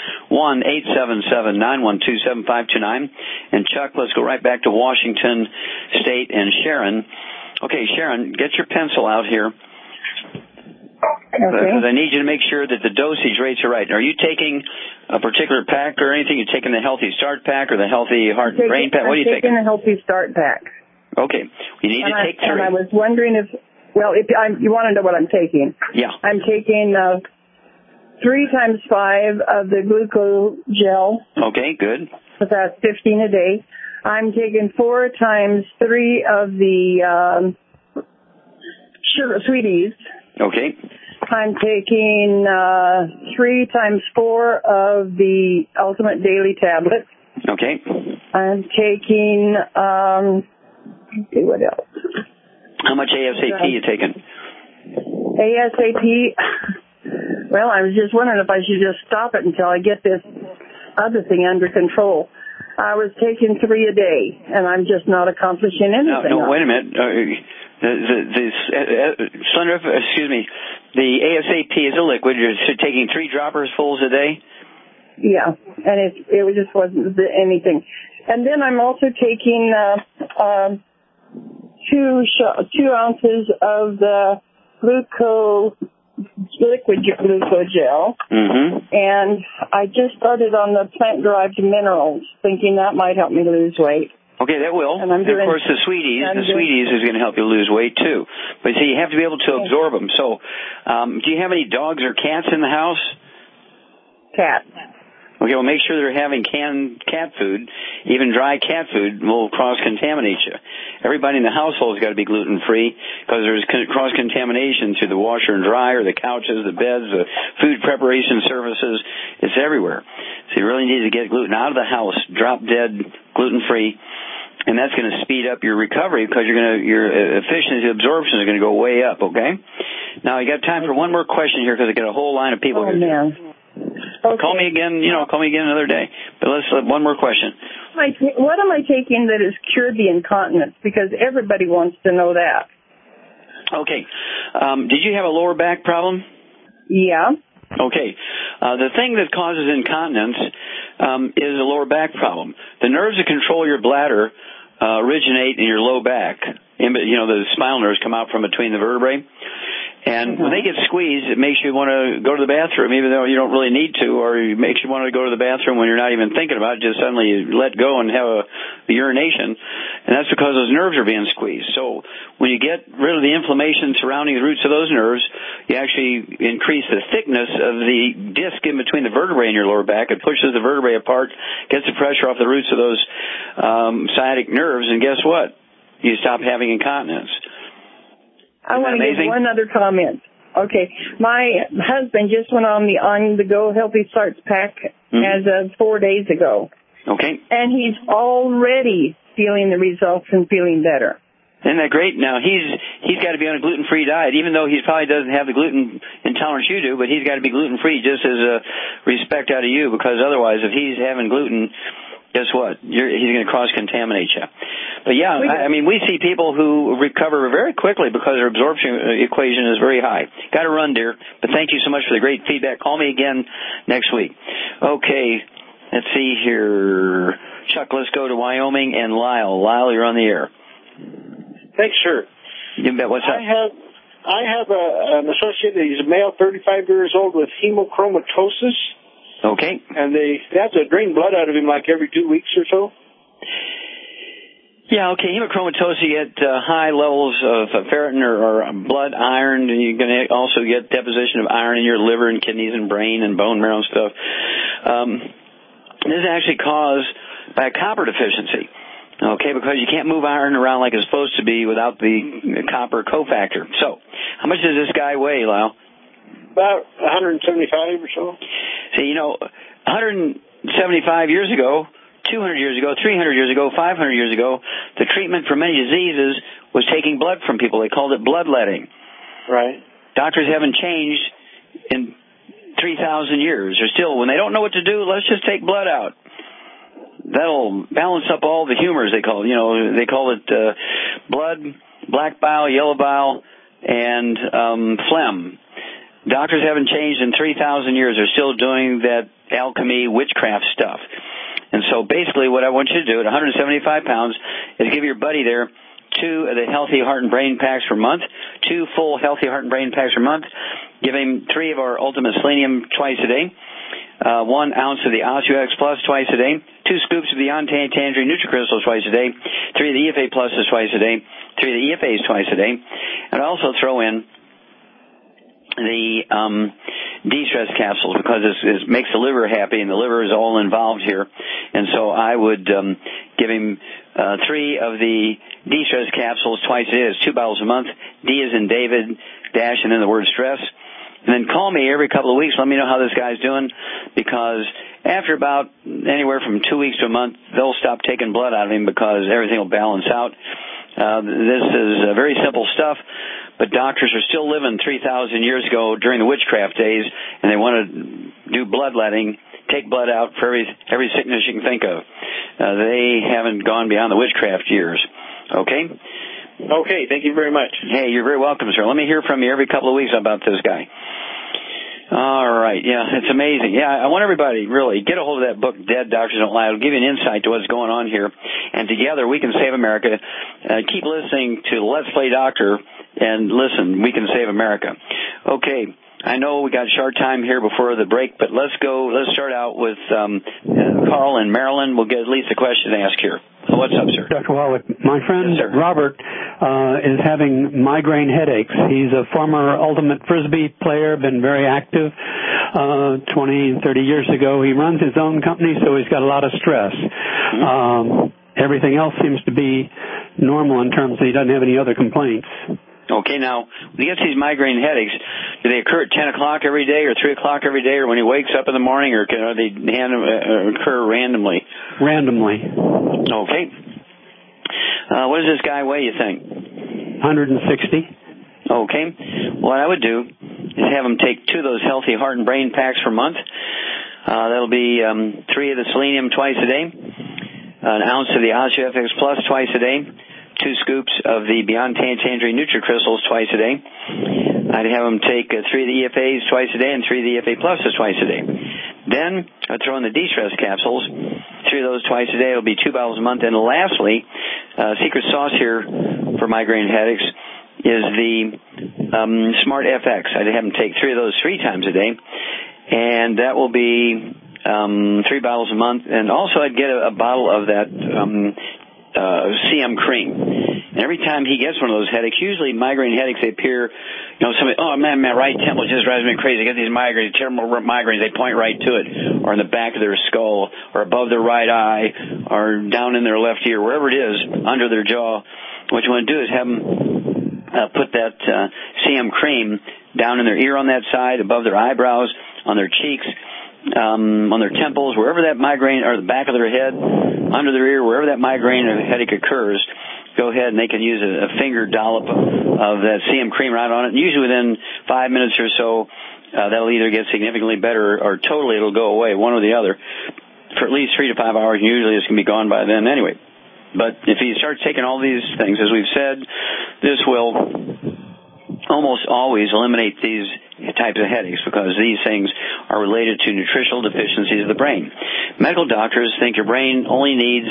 1-877-912-7529. And Chuck, let's go right back to Washington State and Sharon. Okay, Sharon, get your pencil out here. Because I need you to make sure that the dosage rates are right. Are you taking a particular pack or anything? You're taking the Healthy Start pack or the Healthy Heart and Brain pack? What are you taking? I'm taking the Healthy Start pack. Okay. You need to take 3. And I was wondering if you want to know what I'm taking. Yeah. I'm taking 3 times 5 of the glucogel. Okay, good. So that's 15 a day. I'm taking 4 times 3 of the sugar sweeties. Okay. I'm taking 3 times 4 of the Ultimate Daily Tablet. Okay. I'm taking, let's see what else. How much ASAP are you taking? ASAP? Well, I was just wondering if I should just stop it until I get this other thing under control. I was taking 3 a day, and I'm just not accomplishing anything. No, wait a minute. The ASAP is a liquid. You're taking 3 droppers fulls a day? Yeah, and it just wasn't anything. And then I'm also taking 2 ounces of the liquid glucogel. Mm-hmm. And I just started on the plant-derived minerals, thinking that might help me lose weight. Okay, that will. And of course, the sweeties is going to help you lose weight, too. But see, you have to be able to absorb them. So, do you have any dogs or cats in the house? Cats. Okay, well, make sure they're having canned cat food. Even dry cat food will cross-contaminate you. Everybody in the household has got to be gluten-free because there's cross-contamination through the washer and dryer, the couches, the beds, the food preparation services. It's everywhere. So you really need to get gluten out of the house, drop-dead, gluten-free, and that's going to speed up your recovery because your efficiency absorption is going to go way up, okay? Now, you got time for one more question here because I got a whole line of people here. Man. Okay. Call me again another day. But let's one more question. What am I taking that has cured the incontinence? Because everybody wants to know that. Okay. Did you have a lower back problem? Yeah. Okay. The thing that causes incontinence is a lower back problem. The nerves that control your bladder originate in your low back. The spinal nerves come out from between the vertebrae. And when they get squeezed, it makes you want to go to the bathroom, even though you don't really need to, or it makes you want to go to the bathroom when you're not even thinking about it. Just suddenly you let go and have a urination, and that's because those nerves are being squeezed. So when you get rid of the inflammation surrounding the roots of those nerves, you actually increase the thickness of the disc in between the vertebrae in your lower back. It pushes the vertebrae apart, gets the pressure off the roots of those sciatic nerves, and guess what? You stop having incontinence. I want to give one other comment. Okay. My husband just went on the Go Healthy Starts pack as of 4 days ago. Okay. And he's already feeling the results and feeling better. Isn't that great? Now, he's got to be on a gluten-free diet, even though he probably doesn't have the gluten intolerance you do, but he's got to be gluten-free just as a respect out of you, because otherwise, if he's having gluten, guess what? He's going to cross-contaminate you. But, yeah, we see people who recover very quickly because their absorption equation is very high. Got to run, dear. But thank you so much for the great feedback. Call me again next week. Okay, let's see here. Chuck, let's go to Wyoming and Lyle. Lyle, you're on the air. Thanks, sir. You bet. What's up? I have an associate. He's a male, 35 years old, with hemochromatosis. Okay. And they have to drain blood out of him like every 2 weeks or so. Yeah, okay. Hemochromatosis, you get high levels of ferritin or blood iron, and you're going to also get deposition of iron in your liver and kidneys and brain and bone marrow and stuff. This is actually caused by a copper deficiency, okay, because you can't move iron around like it's supposed to be without the copper cofactor. So, how much does this guy weigh, Lyle? About 175 or so. See, 175 years ago, 200 years ago, 300 years ago, 500 years ago, the treatment for many diseases was taking blood from people. They called it bloodletting. Right. Doctors haven't changed in 3,000 years. They're still, when they don't know what to do, let's just take blood out. That'll balance up all the humors, they call it. They call it blood, black bile, yellow bile, and phlegm. Doctors haven't changed in 3,000 years. They're still doing that alchemy, witchcraft stuff. And so basically what I want you to do at 175 pounds is give your buddy there 2 of the Healthy Heart and Brain Packs per month, 2 full Healthy Heart and Brain Packs per month. Give him 3 of our Ultimate Selenium twice a day. 1 ounce of the OsteoX Plus twice a day, 2 scoops of the Tangerine NutriCrystals twice a day, 3 of the EFA Pluses twice a day, 3 of the EFAs twice a day, and also throw in the de-stress capsules because it makes the liver happy, and the liver is all involved here. And so I would give him 3 of the de-stress capsules twice a day. It's 2 bottles a month. D is in David, dash, and then the word stress. And then call me every couple of weeks. Let me know how this guy's doing, because after about anywhere from 2 weeks to a month, they'll stop taking blood out of him because everything will balance out. This is very simple stuff, but doctors are still living 3,000 years ago during the witchcraft days, and they want to do bloodletting, take blood out for every sickness you can think of. They haven't gone beyond the witchcraft years. Okay? Okay, thank you very much. Hey, you're very welcome, sir. Let me hear from you every couple of weeks about this guy. All right, yeah, it's amazing. Yeah, I want everybody, really, get a hold of that book, Dead Doctors Don't Lie. It'll give you an insight to what's going on here. And together, we can save America. Keep listening to Let's Play Doctor, and listen, we can save America. Okay, I know we got short time here before the break, but let's start out with Carl in Maryland. We'll get at least a question asked here. What's up, sir? Dr. Wallach, my friend Robert is having migraine headaches. He's a former ultimate Frisbee player, been very active 20, 30 years ago. He runs his own company, so he's got a lot of stress. Everything else seems to be normal in terms of he doesn't have any other complaints. Okay, now, when he gets these migraine headaches, do they occur at 10 o'clock every day or 3 o'clock every day, or when he wakes up in the morning, or are they occur randomly? Randomly. Okay. What does this guy weigh, you think? 160. Okay. What I would do is have him take 2 of those healthy heart and brain packs per month. That'll be 3 of the selenium twice a day, an ounce of the OsteoFX Plus twice a day, 2 scoops of the Beyond Tangerine NutriCrystals twice a day. I'd have him take 3 of the EFAs twice a day and 3 of the EFA Pluses twice a day. Then I'd throw in the de-stress capsules, 3 of those twice a day. It'll be 2 bottles a month. And lastly, secret sauce here for migraine headaches is the Smart FX. I'd have him take 3 of those 3 times a day, and that will be 3 bottles a month. And also I'd get a bottle of that CM cream. And every time he gets one of those headaches, usually migraine headaches, they appear, somebody, oh man, my right temple just drives me crazy. I get these migraines, terrible migraines, they point right to it, or in the back of their skull, or above their right eye, or down in their left ear, wherever it is, under their jaw. What you want to do is have them put that CM cream down in their ear on that side, above their eyebrows, on their cheeks, on their temples, wherever that migraine, or the back of their head, under their ear, wherever that migraine or headache occurs. Go ahead and they can use a finger dollop of that CM cream right on it. And usually within 5 minutes or so, that'll either get significantly better or totally it'll go away, one or the other, for at least 3 to 5 hours. Usually this can be gone by then anyway. But if he starts taking all these things, as we've said, this will almost always eliminate these types of headaches because these things are related to nutritional deficiencies of the brain. Medical doctors think your brain only needs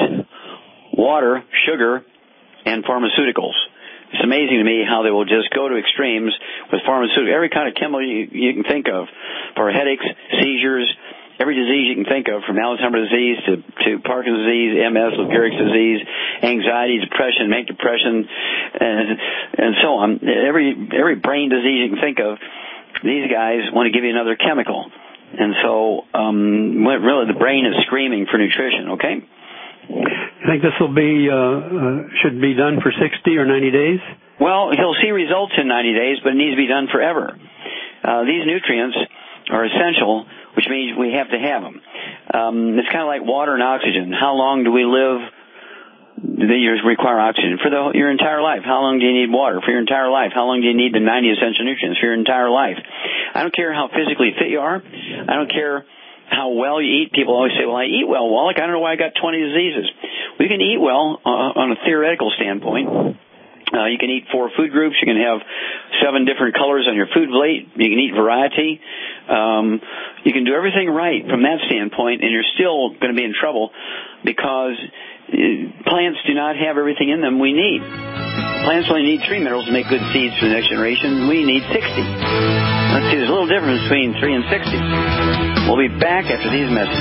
water, sugar, and pharmaceuticals. It's amazing to me how they will just go to extremes with pharmaceuticals, every kind of chemical you can think of, for headaches, seizures, every disease you can think of, from Alzheimer's disease to Parkinson's disease, MS, Lou Gehrig's disease, anxiety, depression, manic depression, and so on. Every brain disease you can think of, these guys want to give you another chemical. And so, really, the brain is screaming for nutrition, okay? I think this will be, should be done for 60 or 90 days? Well, he'll see results in 90 days, but it needs to be done forever. These nutrients are essential, which means we have to have them. It's kind of like water and oxygen. How long do we live that you require oxygen? For your entire life. How long do you need water? For your entire life. How long do you need the 90 essential nutrients? For your entire life. I don't care how physically fit you are. I don't care how well you eat. People always say, well, I eat well, Wallach. I don't know why I got 20 diseases. We can eat well on a theoretical standpoint. You can eat 4 food groups. You can have 7 different colors on your food plate. You can eat variety. You can do everything right from that standpoint, and you're still going to be in trouble because plants do not have everything in them we need. Plants only need 3 minerals to make good seeds for the next generation. We need 60. Let's see, there's a little difference between 3 and 60. We'll be back after these messages.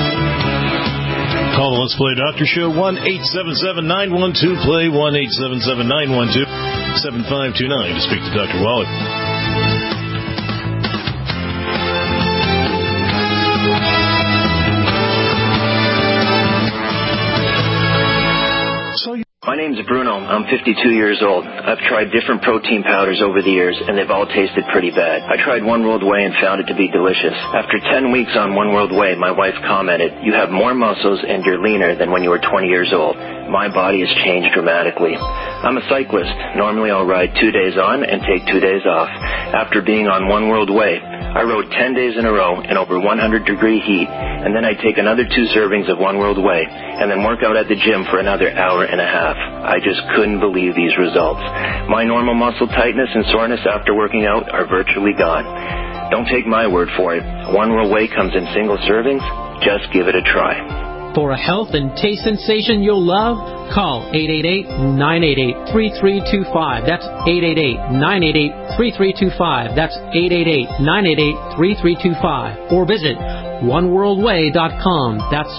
Call the Let's Play Doctor Show, 1-877-912-PLAY, 1-877-912-7529 to speak to Dr. Wallach. My name's Bruno. I'm 52 years old. I've tried different protein powders over the years, and they've all tasted pretty bad. I tried One World Whey and found it to be delicious. After 10 weeks on One World Whey, my wife commented, "You have more muscles and you're leaner than when you were 20 years old." My body has changed dramatically. I'm a cyclist. Normally I'll ride 2 days on and take 2 days off. After being on One World Whey, I rode 10 days in a row in over 100-degree heat, and then I take another 2 servings of One World Whey, and then work out at the gym for another hour and a half. I just couldn't believe these results. My normal muscle tightness and soreness after working out are virtually gone. Don't take my word for it. One World Whey comes in single servings. Just give it a try. For a health and taste sensation you'll love, call 888-988-3325. That's 888-988-3325. That's 888-988-3325. Or visit oneworldwhey.com. That's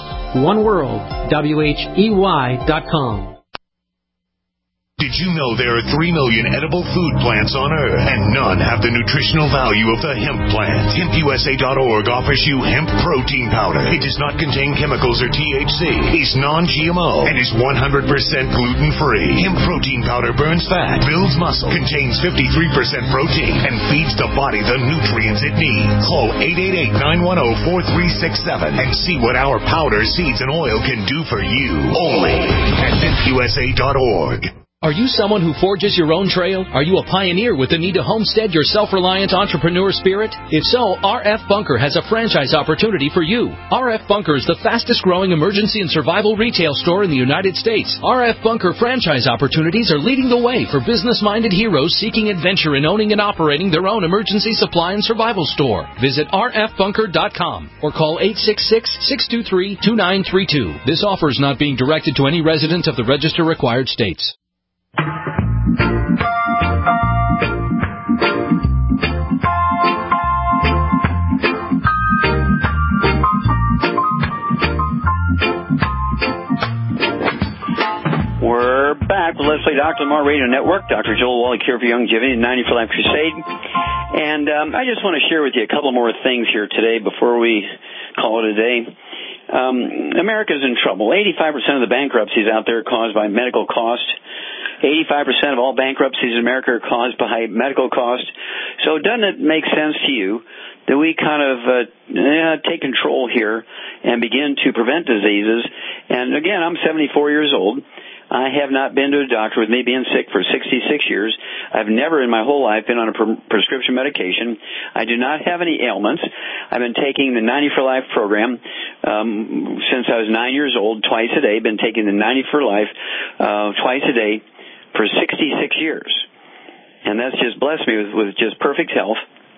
oneworld.com. Did you know there are 3 million edible food plants on Earth, and none have the nutritional value of the hemp plant? HempUSA.org offers you hemp protein powder. It does not contain chemicals or THC, is non-GMO, and is 100% gluten-free. Hemp protein powder burns fat, builds muscle, contains 53% protein, and feeds the body the nutrients it needs. Call 888-910-4367 and see what our powder, seeds, and oil can do for you. Only at HempUSA.org. Are you someone who forges your own trail? Are you a pioneer with the need to homestead your self-reliant entrepreneur spirit? If so, RF Bunker has a franchise opportunity for you. RF Bunker is the fastest-growing emergency and survival retail store in the United States. RF Bunker franchise opportunities are leading the way for business-minded heroes seeking adventure in owning and operating their own emergency supply and survival store. Visit rfbunker.com or call 866-623-2932. This offer is not being directed to any resident of the register-required states. We're back with Let's Play Dr. Lamar Radio Network. Dr. Joel Wallach here for Youngevity, 90 for Life Crusade. And I just want to share with you a couple more things here today before we call it a day. America's in trouble. 85% of the bankruptcies out there are caused by medical cost. 85% of all bankruptcies in America are caused by medical cost. So doesn't it make sense to you that we kind of take control here and begin to prevent diseases? And again, I'm 74 years old. I have not been to a doctor with me being sick for 66 years. I've never in my whole life been on a prescription medication. I do not have any ailments. I've been taking the 90 for Life program since I was 9 years old, twice a day. Been taking the 90 for Life twice a day for 66 years. And that's just blessed me with just perfect health.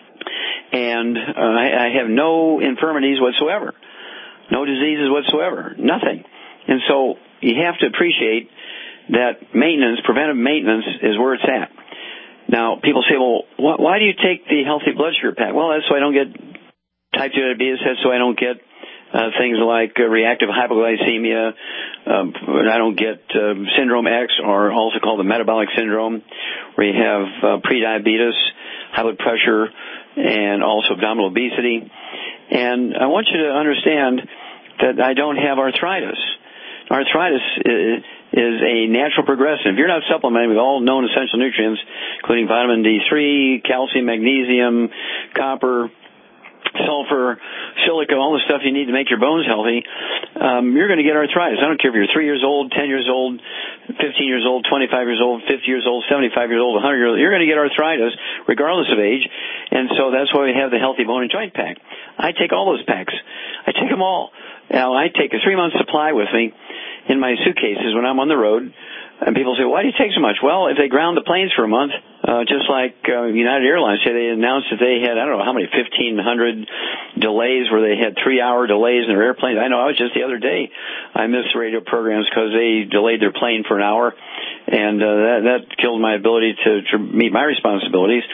And I have no infirmities whatsoever. No diseases whatsoever. Nothing. And so you have to appreciate that maintenance, preventive maintenance, is where it's at. Now, people say, well, why do you take the healthy blood sugar pack? Well, that's so I don't get type 2 diabetes. That's so I don't get things like reactive hypoglycemia. I don't get syndrome X, or also called the metabolic syndrome, where you have prediabetes, high blood pressure, and also abdominal obesity. And I want you to understand that I don't have arthritis. Arthritis is a natural progression. If you're not supplementing with all known essential nutrients, including vitamin D3, calcium, magnesium, copper, sulfur, silica, all the stuff you need to make your bones healthy, you're going to get arthritis. I don't care if you're 3 years old, 10 years old, 15 years old, 25 years old, 50 years old, 75 years old, 100 years old. You're going to get arthritis regardless of age, and so that's why we have the Healthy Bone and Joint Pack. I take all those packs. I take them all. Now, I take a 3-month supply with me in my suitcases when I'm on the road. And people say, why do you take so much? Well, if they ground the planes for a month, just like United Airlines, they announced that they had, I don't know how many, 1,500 delays where they had 3-hour delays in their airplanes. I know, I was just the other day, I missed the radio programs because they delayed their plane for an hour, and that killed my ability to meet my responsibilities.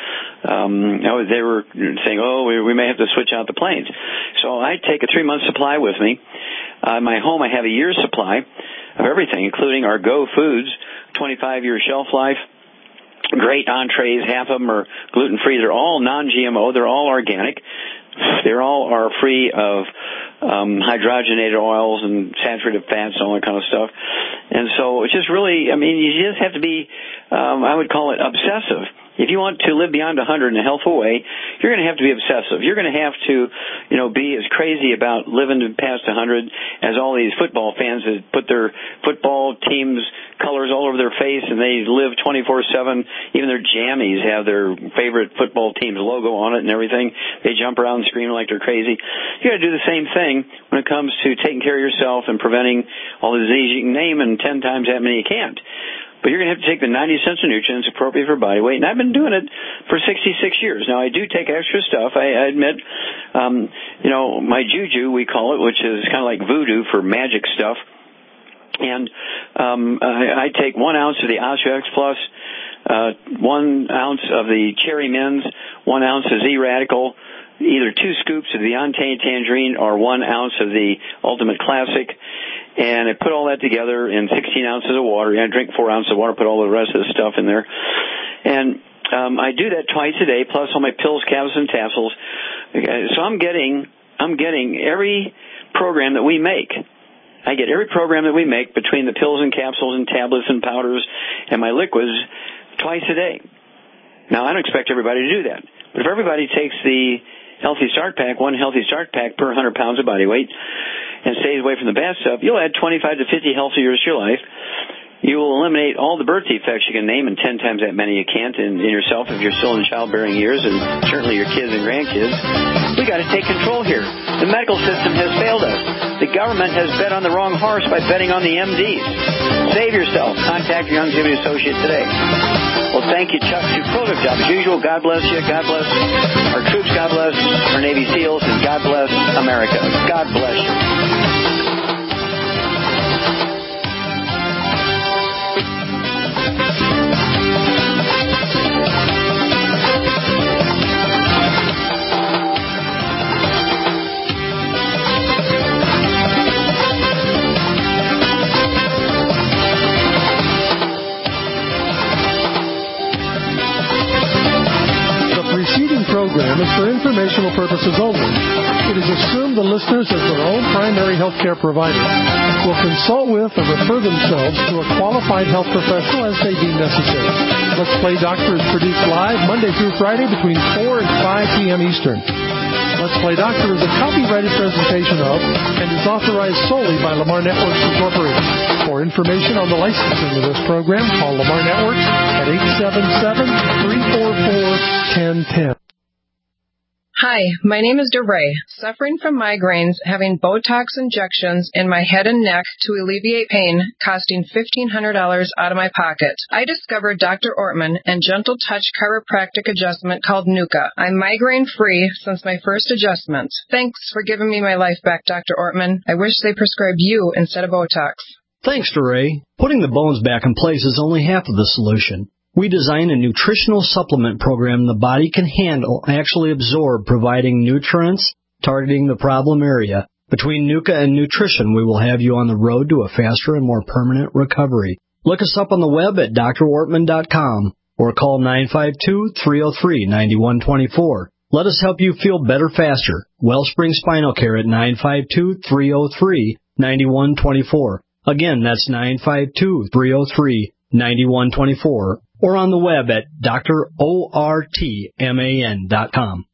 They were saying, we may have to switch out the planes. So I take a 3-month supply with me. In my home, I have a year's supply of everything, including our Go Foods, 25-year shelf life. Great entrees. Half of them are gluten-free. They're all non-GMO. They're all organic. They all are free of hydrogenated oils and saturated fats and all that kind of stuff. And so it's just really, you just have to be, I would call it obsessive. If you want to live beyond 100 in a healthful way, you're going to have to be obsessive. You're going to have to, be as crazy about living past 100 as all these football fans that put their football teams' colors all over their face and they live 24/7. Even their jammies have their favorite football team's logo on it and everything. They jump around and scream like they're crazy. You got to do the same thing when it comes to taking care of yourself and preventing all the disease you can name, and 10 times that many you can't. But you're going to have to take the 90 essential nutrients appropriate for body weight. And I've been doing it for 66 years. Now, I do take extra stuff. I admit, my juju, we call it, which is kind of like voodoo for magic stuff. And I take 1 ounce of the OsteoX Plus, 1 ounce of the Cherry Mins, 1 ounce of Z-Radical, either 2 scoops of the Ontane Tangerine or 1 ounce of the Ultimate Classic. And I put all that together in 16 ounces of water. I drink 4 ounces of water, put all the rest of the stuff in there. And I do that twice a day, plus all my pills, capsules, and tassels. So I'm getting every program that we make. I get every program that we make between the pills and capsules and tablets and powders and my liquids twice a day. Now, I don't expect everybody to do that. But if everybody takes the Healthy Start Pack, 1 Healthy Start Pack per 100 pounds of body weight, and stays away from the bad stuff, you'll add 25 to 50 healthy years to your life. You will eliminate all the birth defects you can name, and 10 times that many you can't in yourself if you're still in childbearing years, and certainly your kids and grandkids. We got to take control here. The medical system has failed us. The government has bet on the wrong horse by betting on the MDs. Save yourself. Contact your Youngevity associate today. Well, thank you, Chuck. You prolific job as usual. God bless you. God bless our troops. God bless our Navy SEALs, and God bless America. God bless you. Program is for informational purposes only. It is assumed the listeners, as their own primary health care provider, will consult with or refer themselves to a qualified health professional as they deem necessary. Let's Play Doctor is produced live Monday through Friday between 4 and 5 p.m. Eastern. Let's Play Doctor is a copyrighted presentation of and is authorized solely by Lamar Networks Incorporated. For information on the licensing of this program, call Lamar Networks at 877-344-1010. Hi, my name is DeRay. Suffering from migraines, having Botox injections in my head and neck to alleviate pain, costing $1,500 out of my pocket. I discovered Dr. Ortman and Gentle Touch chiropractic adjustment called Nuka. I'm migraine-free since my first adjustment. Thanks for giving me my life back, Dr. Ortman. I wish they prescribed you instead of Botox. Thanks, DeRay. Putting the bones back in place is only half of the solution. We design a nutritional supplement program the body can handle, actually absorb, providing nutrients, targeting the problem area. Between Nuka and nutrition, we will have you on the road to a faster and more permanent recovery. Look us up on the web at drortman.com or call 952-303-9124. Let us help you feel better faster. Wellspring Spinal Care at 952-303-9124. Again, that's 952-303-9124. Or on the web at drortman.com.